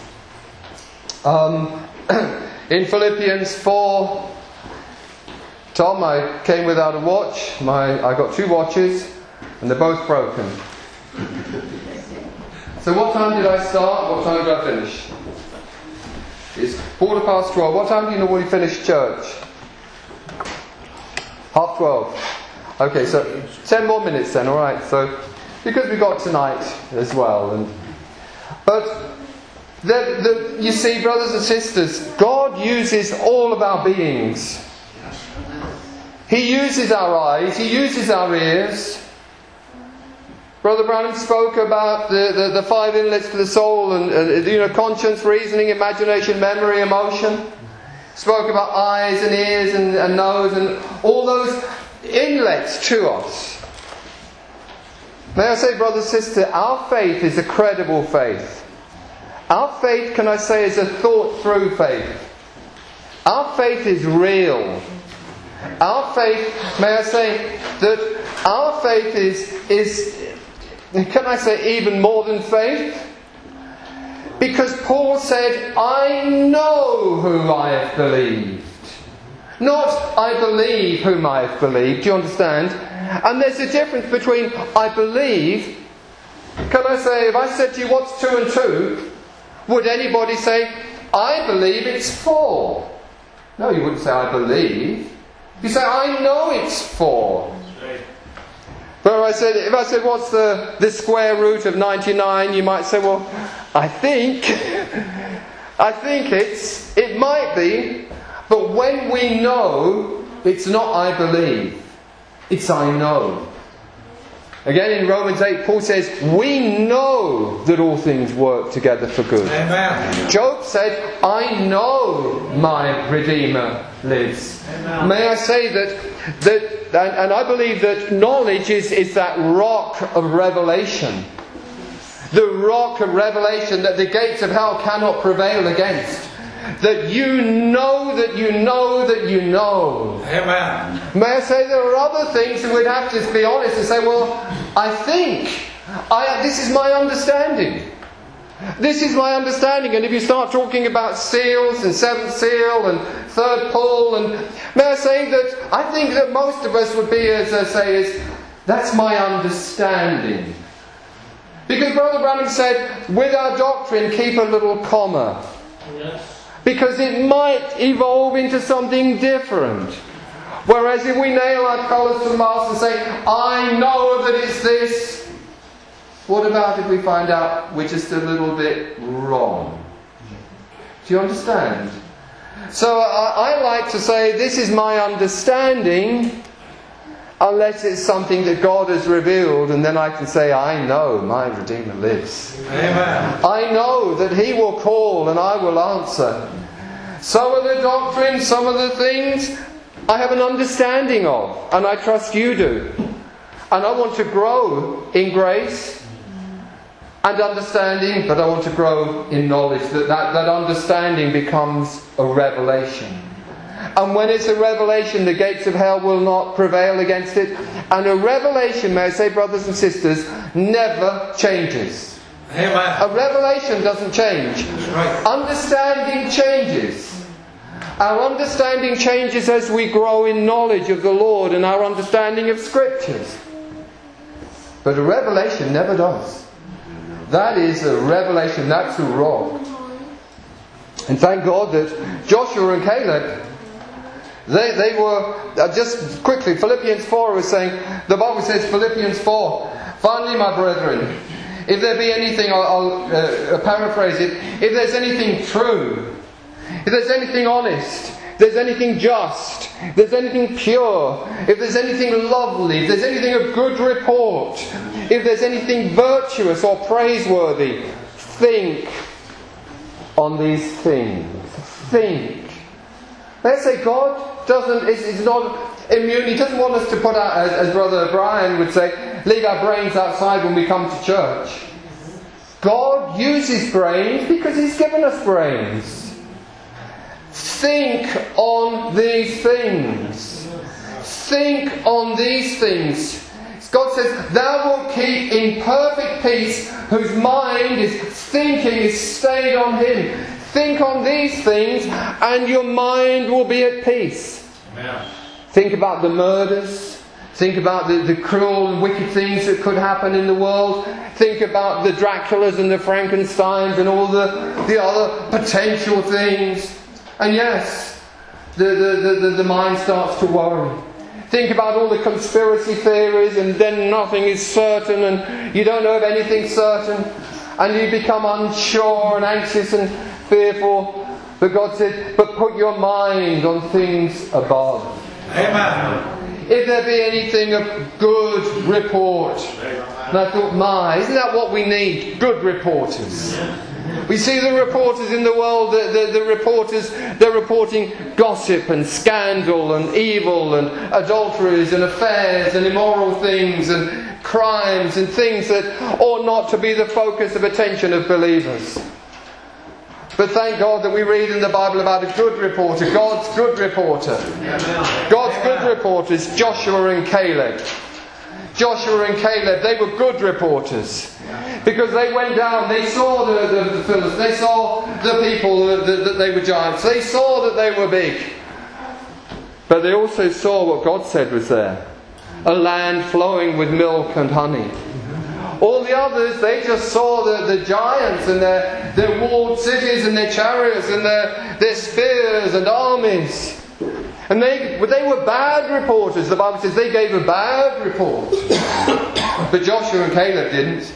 Um, in Philippians four, Tom, I came without a watch. My, I got two watches, and they're both broken. So what time did I start? What time did I finish? It's quarter past twelve. What time do you normally finish church? Half twelve. Okay, so ten more minutes then, alright. So, because we got tonight as well. And But, the, the, you see, brothers and sisters, God uses all of our beings. He uses our eyes, He uses our ears. Brother Branham spoke about the, the, the five inlets to the soul, and uh, you know, conscience, reasoning, imagination, memory, emotion. Spoke about eyes and ears and, and nose and all those inlets to us. May I say, brother, sister, our faith is a credible faith. Our faith, can I say, is a thought through faith. Our faith is real. Our faith, may I say, that our faith is, is, can I say, even more than faith? Because Paul said, I know whom I have believed. Not, I believe whom I have believed. Do you understand? And there's a difference between I believe. Can I say, if I said to you, what's two and two? Would anybody say, I believe it's four? No, you wouldn't say, I believe. You say, I know it's four. But I said, if I said, what's the, the square root of ninety-nine? You might say, well, I think, I think it's, it might be, but when we know, it's not I believe, it's I know. Again in Romans eight, Paul says, we know that all things work together for good. Amen. Job said, I know my Redeemer lives. Amen. May I say that, that and, and I believe that knowledge is, is that rock of revelation. The rock of revelation that the gates of hell cannot prevail against. That you know that you know that you know. Amen. May I say there are other things that we'd have to be honest and say, well, I think, I, this is my understanding. This is my understanding. And if you start talking about seals and seventh seal and third pull, and may I say that I think that most of us would be, as I say, is that's my understanding. Because Brother Branham said, with our doctrine, keep a little comma. Yes. Because it might evolve into something different. Whereas if we nail our colours to the mast and say, I know that it's this, what about if we find out we're just a little bit wrong? Do you understand? So I, I like to say, this is my understanding, unless it's something that God has revealed, and then I can say, I know my Redeemer lives. Amen. I know that He will call and I will answer. Some of the doctrines, some of the things, I have an understanding of, and I trust you do. And I want to grow in grace and understanding, but I want to grow in knowledge, that that, that understanding becomes a revelation. And when it's a revelation, the gates of hell will not prevail against it. And a revelation, may I say, brothers and sisters, never changes. Amen. A revelation doesn't change. That's right. Understanding changes. Our understanding changes as we grow in knowledge of the Lord and our understanding of Scriptures. But a revelation never does. That is a revelation, that's a rock. And thank God that Joshua and Caleb, They, they were, uh, just quickly, Philippians four was saying, the Bible says, Philippians four, finally my brethren, if there be anything, I'll, I'll uh, paraphrase it, if there's anything true, if there's anything honest, if there's anything just, if there's anything pure, if there's anything lovely, if there's anything of good report, if there's anything virtuous or praiseworthy, think on these things. Think. Let's say God doesn't, is, is not immune. He doesn't want us to put out, as, as Brother Brian would say, leave our brains outside when we come to church. God uses brains because He's given us brains. Think on these things. think on these things. God says, thou wilt keep in perfect peace whose mind is thinking, is stayed on Him. Think on these things and your mind will be at peace. Amen. Think about the murders. Think about the, the cruel and wicked things that could happen in the world. Think about the Draculas and the Frankensteins and all the, the other potential things. And yes, the, the, the, the mind starts to worry. Think about all the conspiracy theories, and then nothing is certain and you don't know of anything certain. And you become unsure and anxious and fearful. But God said, but put your mind on things above. Amen. If there be anything of good report. And I thought, my, isn't that what we need? Good reporters. We see the reporters in the world, the, the, the reporters, they're reporting gossip and scandal and evil and adulteries and affairs and immoral things and crimes and things that ought not to be the focus of attention of believers. But thank God that we read in the Bible about a good reporter, God's good reporter. God's good reporters, Joshua and Caleb. Joshua and Caleb, they were good reporters. Because they went down, they saw the, the, the Philistines, they saw the people that, that, that they were giants, they saw that they were big. But they also saw what God said was there. A land flowing with milk and honey. All the others, they just saw the, the giants and their, their walled cities and their chariots and their, their spears and armies. And they, they were bad reporters. The Bible says they gave a bad report. But Joshua and Caleb didn't.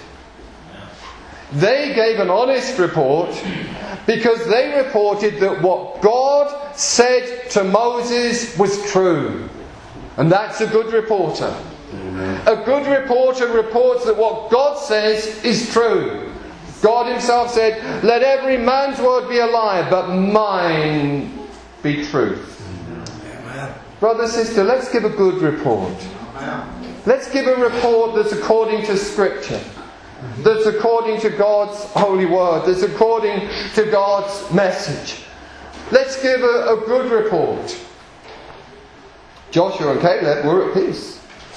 They gave an honest report because they reported that what God said to Moses was true. And that's a good reporter. A good reporter reports that what God says is true. God Himself said, let every man's word be a lie, but mine be truth. Amen. Brother, sister, let's give a good report. Amen. Let's give a report that's according to Scripture. That's according to God's holy word. That's according to God's message. Let's give a, a good report. Joshua and Caleb were at peace.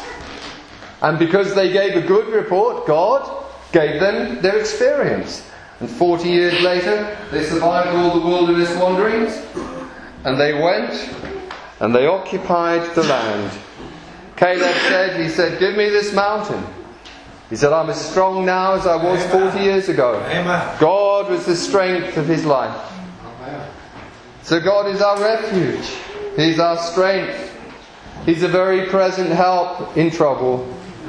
And because they gave a good report, God gave them their experience. And forty years later, they survived all the wilderness wanderings. And they went and they occupied the land. Caleb said, he said, give me this mountain. He said, I'm as strong now as I was Amen. forty years ago. Amen. God was the strength of his life. Amen. So God is our refuge. He's our strength. He's a very present help in trouble.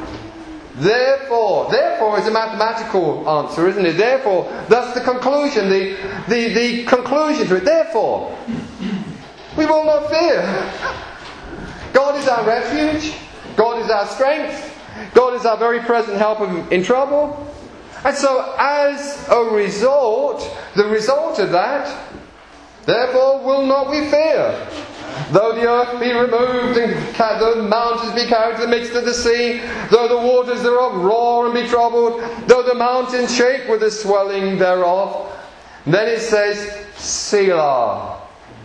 Therefore, therefore is a mathematical answer, isn't it? Therefore, that's the conclusion, the, the, the conclusion to it. Therefore, we will not fear. God is our refuge. God is our strength. God is our very present help in trouble. And so, as a result, the result of that, therefore will not we fear. Though the earth be removed and the mountains be carried to the midst of the sea, though the waters thereof roar and be troubled, though the mountains shake with the swelling thereof. And then it says, Selah.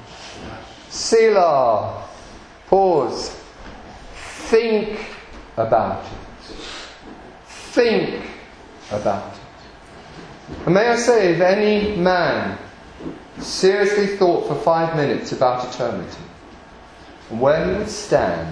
Selah. Pause. Think about it. Think about it. And may I say, if any man seriously thought for five minutes about eternity, and where he would stand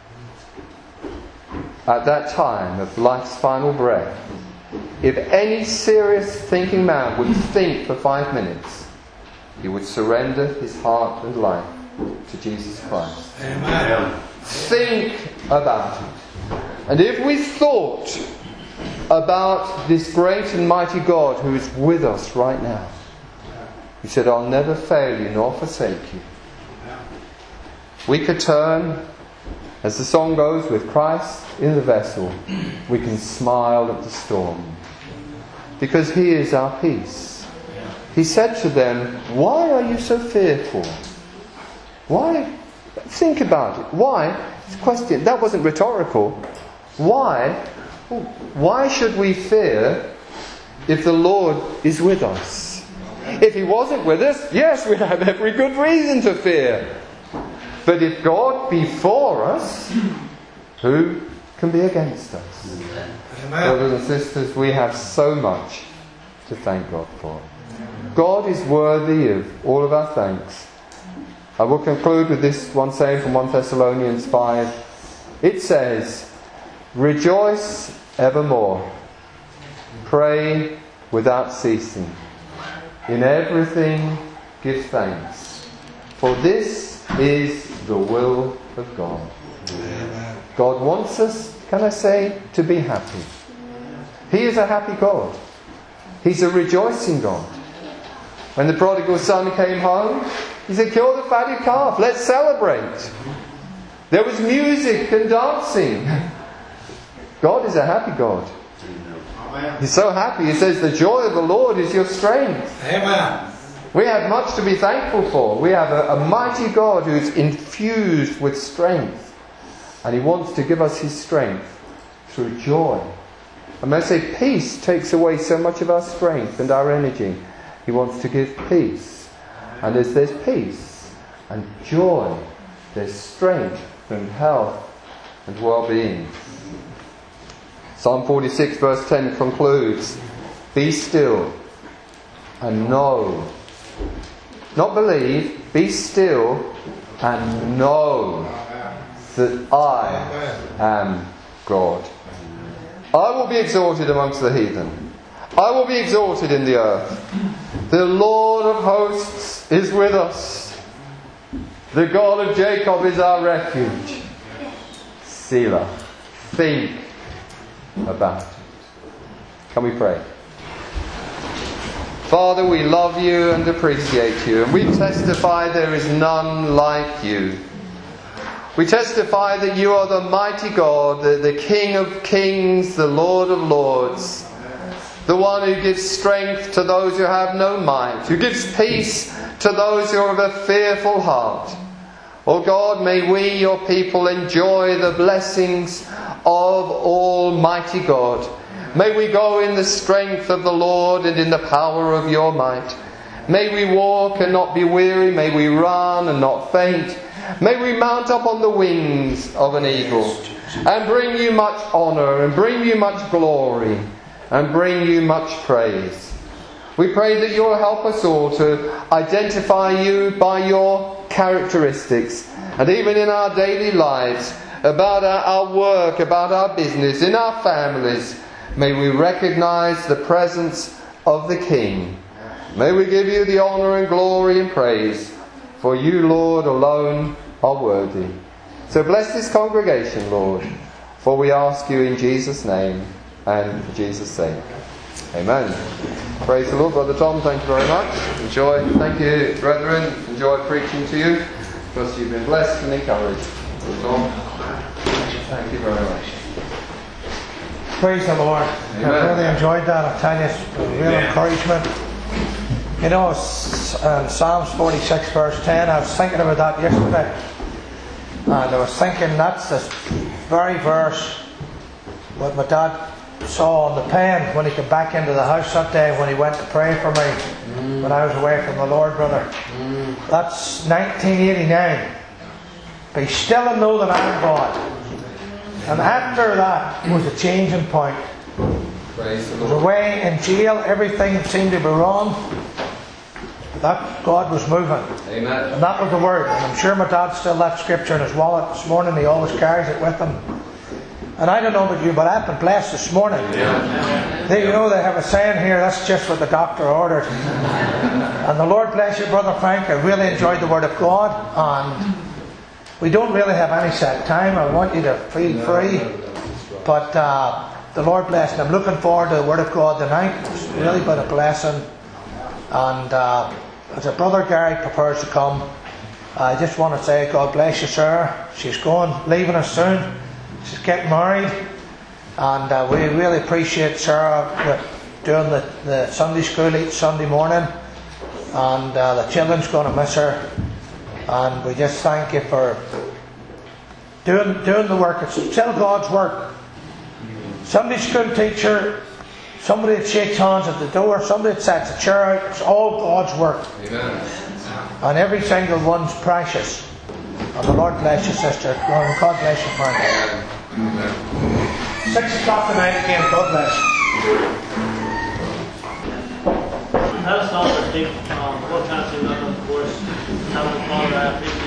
at that time of life's final breath, if any serious thinking man would think for five minutes, he would surrender his heart and life to Jesus Christ. Amen. Think about it. And if we thought about this great and mighty God who is with us right now, He said, I'll never fail you nor forsake you. We could turn, as the song goes, with Christ in the vessel. We can smile at the storm. Because He is our peace. He said to them, why are you so fearful? Why? Think about it. Why? It's a question. That wasn't rhetorical. Why? Why should we fear if the Lord is with us? If He wasn't with us, yes, we'd have every good reason to fear. But if God be for us, who can be against us? Brothers and sisters, we have so much to thank God for. God is worthy of all of our thanks. I will conclude with this one saying from First Thessalonians five. It says, rejoice evermore. Pray without ceasing. In everything give thanks. For this is the will of God. God wants us, can I say, to be happy. He is a happy God. He's a rejoicing God. When the prodigal son came home, he said, kill the fatted calf, let's celebrate. There was music and dancing. God is a happy God. He's so happy. He says, the joy of the Lord is your strength. Amen. We have much to be thankful for. We have a, a mighty God who's infused with strength. And He wants to give us His strength through joy. And when I say peace takes away so much of our strength and our energy, He wants to give peace. And as there's peace and joy, there's strength and health and well-being. Psalm forty-six verse ten concludes, be still and know. Not believe, be still and know that I am God. I will be exalted amongst the heathen. I will be exalted in the earth. The Lord of hosts is with us. The God of Jacob is our refuge. Selah. Think about it. Can we pray? Father, we love you and appreciate you, and we testify there is none like you. We testify that you are the mighty God, the, the King of kings, the Lord of lords, the one who gives strength to those who have no might, who gives peace to those who are of a fearful heart. Oh God, may we, your people, enjoy the blessings of Almighty God. May we go in the strength of the Lord and in the power of your might. May we walk and not be weary. May we run and not faint. May we mount up on the wings of an eagle and bring you much honour and bring you much glory and bring you much praise. We pray that you will help us all to identify you by your characteristics, and even in our daily lives, about our, our work, about our business, in our families, may we recognise the presence of the King. May we give you the honour and glory and praise, for you, Lord, alone are worthy. So bless this congregation, Lord, for we ask you in Jesus' name and for Jesus' sake. Amen. Praise the Lord. Brother Tom, thank you very much. Enjoy. Thank you, brethren. Enjoyed preaching to you. Trust you've been blessed and encouraged. Brother Tom, thank you very much. Praise the Lord. Amen. I really enjoyed that. I tell you, it's a real Amen. encouragement. You know, s- uh, Psalms forty-six verse ten, I was thinking about that yesterday. And I was thinking that's the very verse what my dad saw on the pen when he came back into the house that day when he went to pray for me mm. when I was away from the Lord, brother. Mm. That's nineteen eighty-nine. Be still and know that I am God. And after that was a changing point. Praise the I was Lord. away in jail, everything seemed to be wrong. That God was moving. Amen. And that was the word. And I'm sure my dad still left scripture in his wallet this morning. He always carries it with him. And I don't know about you, but I've been blessed this morning. Yeah. They, you know, they have a saying here, that's just what the doctor ordered. And the Lord bless you, Brother Frank. I really enjoyed the Word of God. And we don't really have any set time. I want you to feel free. But uh, the Lord bless you. I'm looking forward to the Word of God tonight. It's really been a blessing. And uh, as a Brother Gary prepares to come, I just want to say God bless you, sir. She's going, leaving us soon. She's getting married. And uh, we really appreciate Sarah doing the, the Sunday school each Sunday morning. And uh, the children's going to miss her. And we just thank you for doing, doing the work. It's still God's work. Sunday school teacher, somebody that shakes hands at the door, somebody that sets a chair out, it's all God's work. Amen. And every single one's precious. And the Lord bless you, sister. Lord, God bless you, family. Six o'clock tonight again. God bless you. Tell us all the big, um, what chance you got, of course, having a call, uh,